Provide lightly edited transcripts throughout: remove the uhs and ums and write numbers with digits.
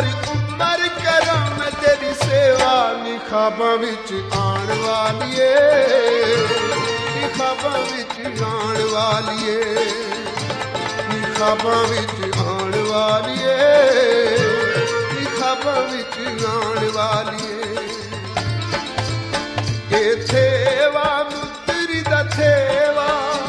ਸਾਰੀ ਉਮਰ ਕਰਾਂ ਮੈਂ ਤੇਰੀ ਸੇਵਾ ਨੀ ਖਾਬਾਂ ਵਿੱਚ ਆਉਣ ਵਾਲੀਏ ਨੀ ਖਾਬਾਂ ਵਿੱਚ ਆਉਣ ਵਾਲੀਏ ਨੀ ਖਾਬਾਂ ਵਿੱਚ ਆਉਣ ਵਾਲੀਏ ਨੀ ਖਾਬਾਂ ਵਿੱਚ ਆਉਣ ਵਾਲੀਏ ਇਹ ਥੇਵਾ ਮੁੱਤਰੀ ਦਾ ਥੇਵਾ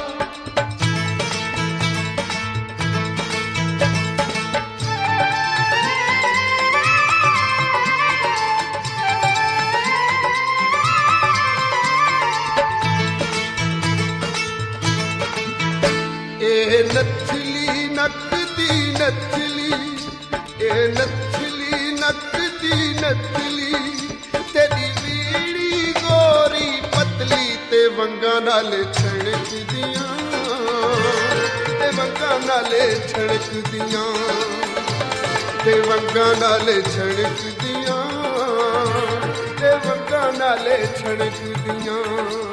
ਨੱਥਲੀ ਨੱਕਦੀ ਨੱਥਲੀ ਇਹ ਨੱਥਲੀ ਨੱਕਦੀ ਨੱਥਲੀ ਤੇਰੀ ਵੀੜੀ ਗੋਰੀ ਪਤਲੀ ਤੇ ਵੰਗਾਂ ਨਾਲ ਛਣਕਦੀਆਂ ਤੇ ਵੰਗਾਂ ਨਾਲ ਛਣਕਦੀਆਂ ਤੇ ਵੰਗਾਂ ਨਾਲ ਛਣਕਦੀਆਂ ਤੇ ਵੰਗਾਂ ਨਾਲ ਛਣਕਦੀਆਂ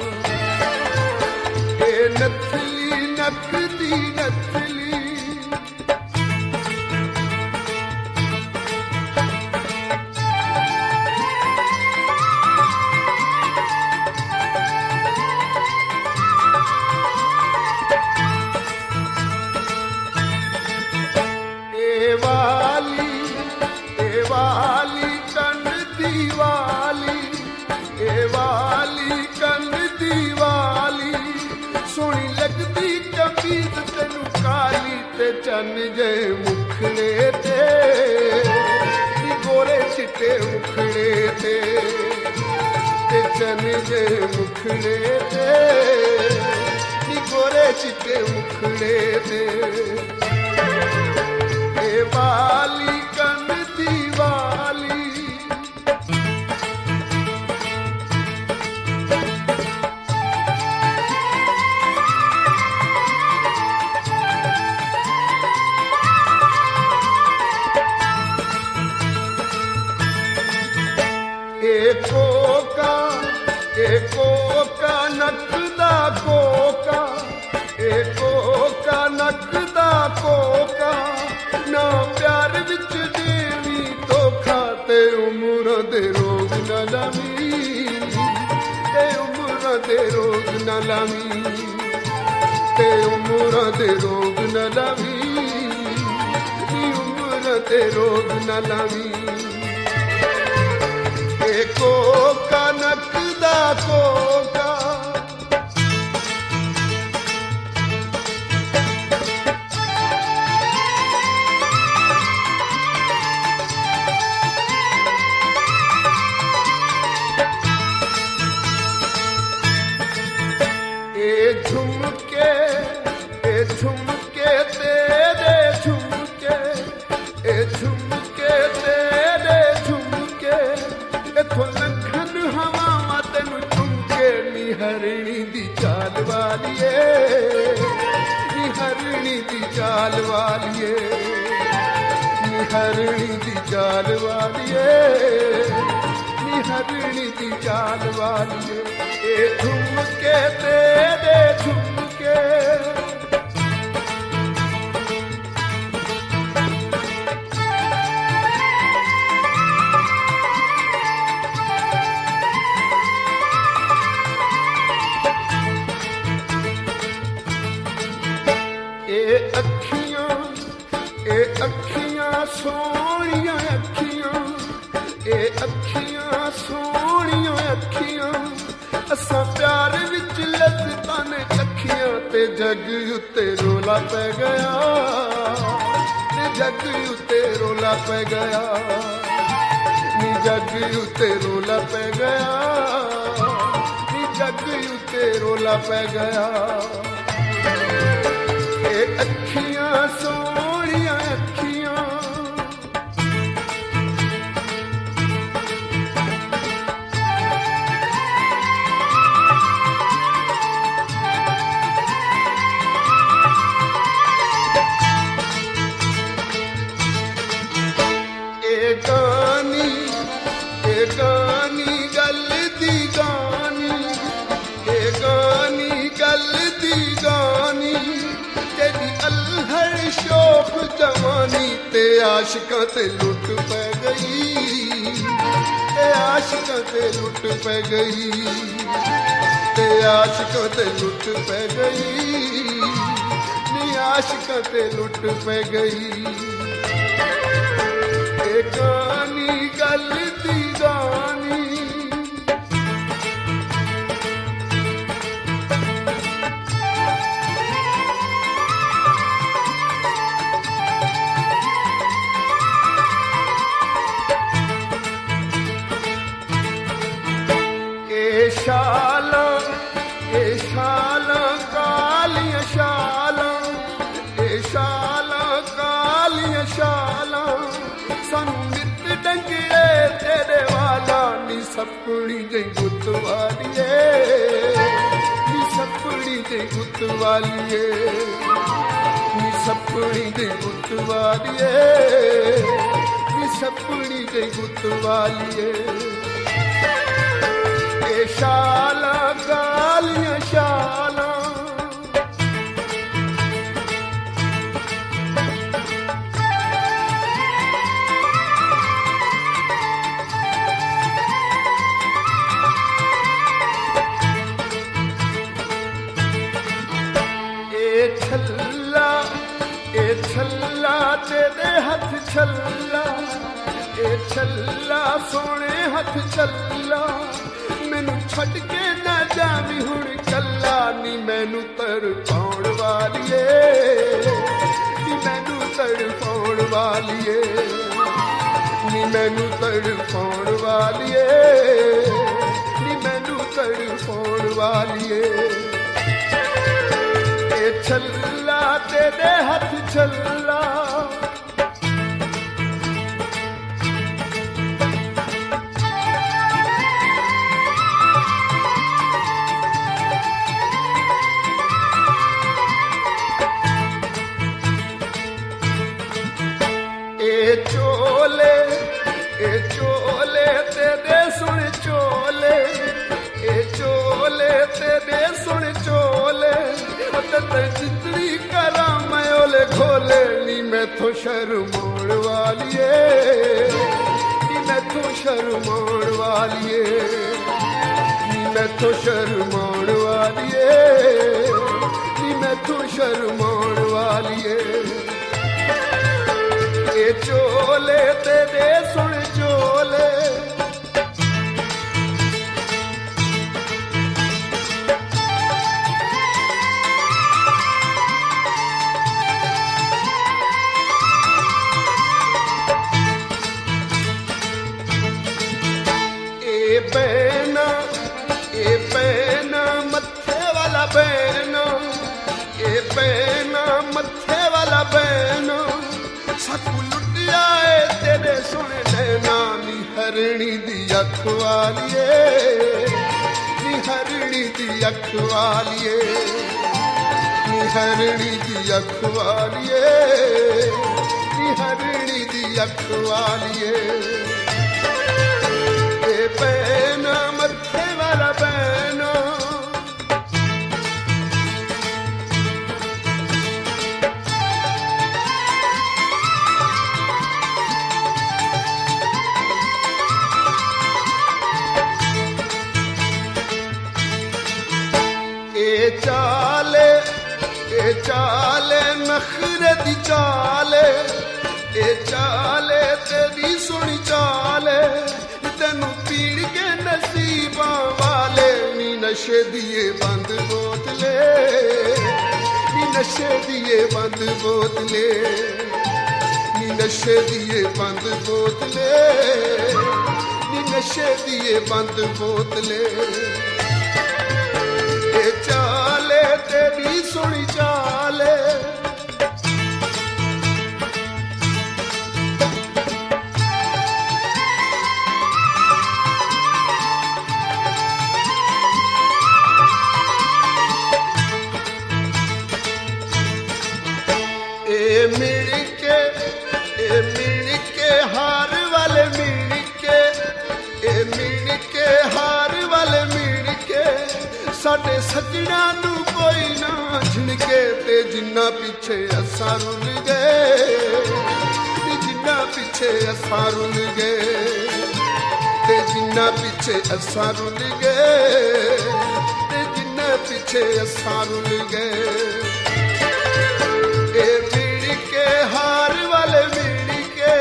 ਇਹ ਨੱਥਲੀ ਨੱਕਦੀ ਨੱਥਲੀ ਇਹ ਵਾਲੀ ਕੰਨ ਦੀ ਵਾਲੀ ਇਹ ਵਾਲੀ ਕੰਨ ਦੀ ਵਾਲੀ ਸੋਹਣੀ ਲੱਗਦੀ ਕਮੀਜ਼ ਤੈਨੂੰ ਕਾਲੀ ਤੇ ਚੰਨ ਜੇ ਮੁਖੜੇ ਤੇ ਨੀ ਗੋਰੇ ਚਿੱਟੇ ਮੁਖੜੇ ਤੇ ਚੰਨ ਜੇ ਮੁਖੜੇ ਤੇ ਨੀ ਗੋਰੇ ਚਿੱਟੇ ਮੁਖੜੇ ਤੇ ਇਹ ਵਾਲੀ ਕੰਨ ਦੀ ਵਾਲੀ ਇਹ ਕੋਕਾ ਨੱਕ ਦਾ ਕੋਕਾ ਇਹ ਕੋਕਾ ਨੱਕ ਦਾ ਕੋਕਾ ਨਾ ਪਿਆਰ ਵਿੱਚ ਦੇਵੀ ਧੋਖਾ ਤੇ ਉਮਰਾਂ ਦੇ ਰੋਗ ਨਾ ਲਾਵੀਂ ਤੇ ਉਮਰਾਂ ਦੇ ਰੋਗ ਨਾ ਲਾਵੀਂ ਤੇ ਉਮਰਾਂ ਦੇ ਰੋਗ ਨਾ ਲਾਵੀਂ ਨੀ ਉਮਰਾਂ ਦੇ ਰੋਗ ਨਾ ਲਾਵੀਂ ਇਹ ਕੋਕਾ ਨੱਕ ਦਾ ਕੋਕਾ ਇਹ ਝੁਮਕੇ ਤੇਰੇ ਝੁਮਕੇ ਇਹ ਝੁਮਕੇ ਤੇਰੇ ਝੁਮਕੇ ਇਥੋਂ ਲੰਘਣ ਹਵਾਵਾਂ ਤੈਨੂੰ ਝੁਮਕੇ ਨੀ ਹਰਣੀ ਦੀ ਚਾਲ ਵਾਲੀਏ ਨੀ ਹਰਣੀ ਦੀ ਚਾਲ ਵਾਲੀਏ ਨੀ ਹਰਣੀ ਦੀ ਚਾਲ ਵਾਲੀਏ ਨੀ ਹਰਣੀ ਦੀ ਚਾਲ ਵਾਲੀਏ ਇਹ ਝੁਮਕੇ ਤੇਰੇ ਝੁਮਕੇ ਇਹ ਅੱਖੀਆਂ ਸੋਹਣੀਆਂ ਅੱਖੀਆਂ ਇਹ ਅੱਖੀਆਂ ਸੋਹਣੀਆਂ ਅੱਖੀਆਂ ਅਸਾਂ ਪਿਆਰ ਵਿੱਚ ਲੱਤਾਂ ਨੇ ਚੱਖੀਆਂ ਤੇ ਜੱਗ ਉੱਤੇ ਰੋਲਾ ਪੈ ਗਿਆ ਤੇ ਜੱਗ ਉੱਤੇ ਰੋਲਾ ਪੈ ਗਿਆ ਨੀ ਜੱਗ ਉੱਤੇ ਰੋਲਾ ਪੈ ਗਿਆ ਨੀ ਜੱਗ ਉੱਤੇ ਰੋਲਾ ਪੈ ਗਿਆ ਇਹ ਅੱਖੀਆਂ ਸੋਹਣੀਆਂ ਅੱਖੀਆਂ ਇਹ ਗਾਨੀ ਗੱਲ ਦੀ ਗਾਨੀ ਇਹ ਗਾਨੀ ਗੱਲ ਦੀ ਗਾਨੀ ਤੇਰੀ ਅਲਹੜ ਸ਼ੋਖ ਜਵਾਨੀ ते आशिकां ते लुट पै गई, ते आशिकां ते लुट पै गई, ते आशिकां ते लुट पै गई, नी आशिकां ते लुट पै गई। ए गानी गल दी गानी शाला कालियां शाला, शाला कालियां शाला, सानू नित डंगड़े तेरे वाला, नी सपनी जी गुत वालिए, नी सपनी जी गुत वालिए, नी सपनी जी गुत वालिए, नी सपनी जी गुत वालिए। शाला कालियां शाला छल्ला तेरे हथ छल्ला, ए छल्ला सोने हथ छल्ला, मैनू छड़ के ना जावी हुण कल्ला, नी मैनू तड़पाउण वालिए, नी मैनू तड़पाउण वालिए, नी मैनू तड़पाउण वालिए, नी मैनू तड़पाउण वालिए। ए छल्ला तेरे हथ छल्ला, चोले तेरे सुन चोले, ए चोले तेरे सुन चोले, ते जितनी करा मैं ओले खोले, नी मैथों शर्माउण वालिए, नी मैथों शर्माउण वालिए, नी मैथों शर्माउण वालिए, नी मैथों शर्माउण वालिए। ए चोले तेरे सुन चोले, ए बैना मत्थे वाला बैना, ए बैना मत्थे वाला बैना, सकू लुटिया तेरे सोने नैना, नी हरणी दी अख वालिए, नी हरणी दी अख वालिए, नी हरणी दी अख वालिए, नी हरणी दी अख वालिए। ए बैना मत्थे वाला बैना, चाले नखरे दी चाले, ए चाले तेरी सुनी चाले, तेनू पीड़ के नसीबा वाले, नी नशे दिए बंद बोतले, नी नशे दिए बंद बोतले, नी नशे दिए बंद बोतले, नी नशे दिए बंद बोतले। ए चाले तेरी सुनी चाले, मिल के हार वाले मिल के हार वाले मिल के, साडे सजना नू कोई ना झिड़के, ते जिन्ना पीछे असां रुल गए, पिछे असां रुल गए ते जिन्ना पिछे असां रुल गए ते जिन्ना पिछे असां रुल गए ए मिल के हार वाले मिल के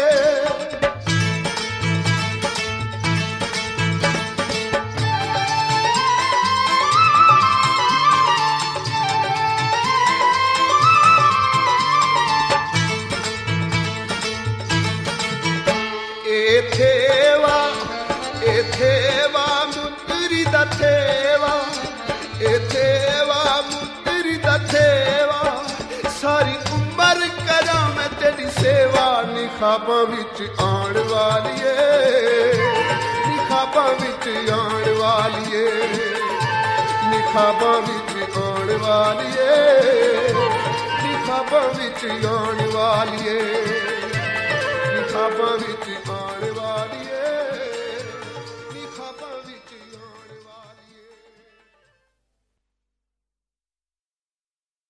थेवा मुतरी दा थेवा मुतरी दा थेवा सारी उम्र करा मैं तेरी सेवा निखाबां विच आण वालिए निखाबां विच आण वालिए निखाबां विच आण वालिए निखाबां विच आण वालिए निखाबां विच